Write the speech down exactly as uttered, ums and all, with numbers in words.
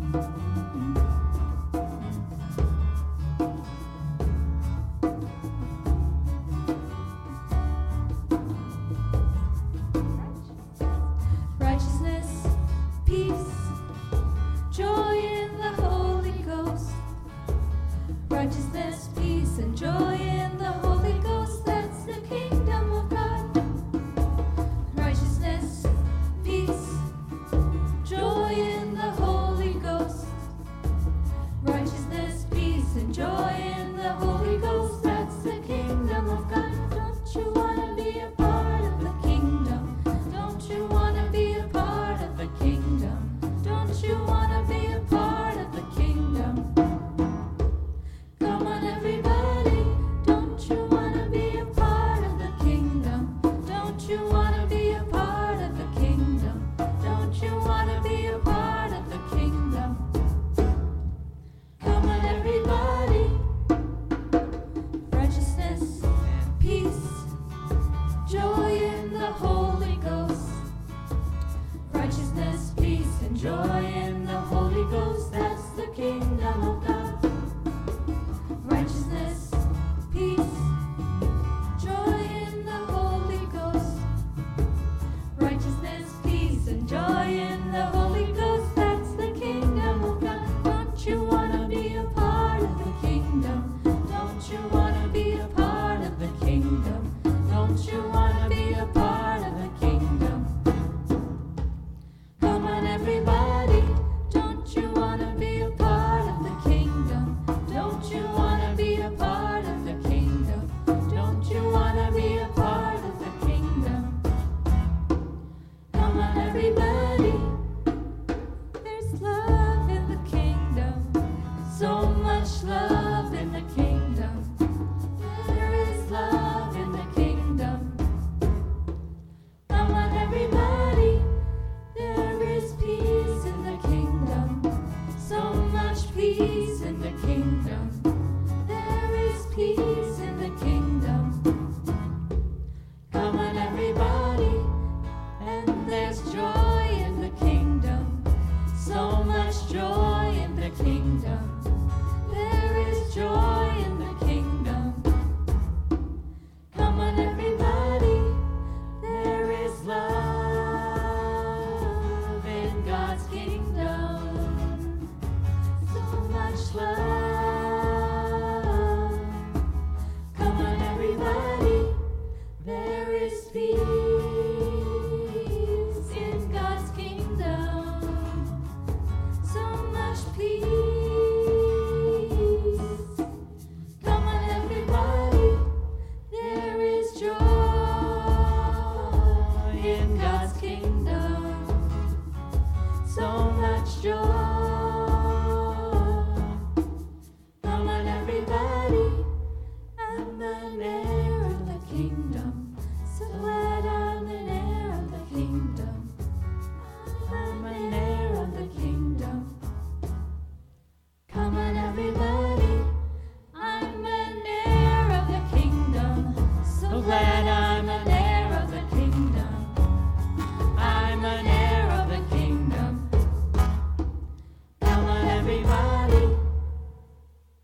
Righteousness, peace, joy in the Holy Ghost. Righteousness, peace, and joy in the Holy Ghost. That's the kingdom of God. Righteousness, peace, joy in the Holy Ghost. Righteousness, peace, and joy in the Holy Ghost. That's the kingdom of God. Don't you want to be a part of the kingdom? Don't you want to be a part of the kingdom? Don't you want to be a part of the kingdom? Come on, everybody. Don't you want to be a part of the kingdom? Don't you want to be a part of the kingdom? Don't you want to be a part of the kingdom? Come on, everybody. Righteousness, peace, joy in the Holy Ghost. Righteousness, peace, and joy in the Holy Ghost. That's the kingdom of God. Righteousness, peace, joy in the Holy Ghost. Righteousness, peace, and joy in the Holy Ghost. That's the kingdom of God. Don't you want to be a part of the kingdom? Don't you want to be a part of the kingdom? Don't you want to be a part of the kingdom? Come on, everybody. Don't you want to be a part of the kingdom? Don't you want to be a part of the kingdom? Don't you want to be a part of the kingdom? Come on, everybody. There's love in the kingdom. So much love in the kingdom. There is love in the kingdom. Come on, everybody. There is peace in the kingdom. So much peace in the kingdom. There is peace in the kingdom. Come on, everybody. And there's joy in the kingdom. So much joy in the kingdom. There is joy in the kingdom. Come on, everybody. There is love in God's kingdom. So much love. Come on, everybody. There is peace in God's kingdom. So much peace. Come on, everybody. There is joy in God's kingdom. So much joy.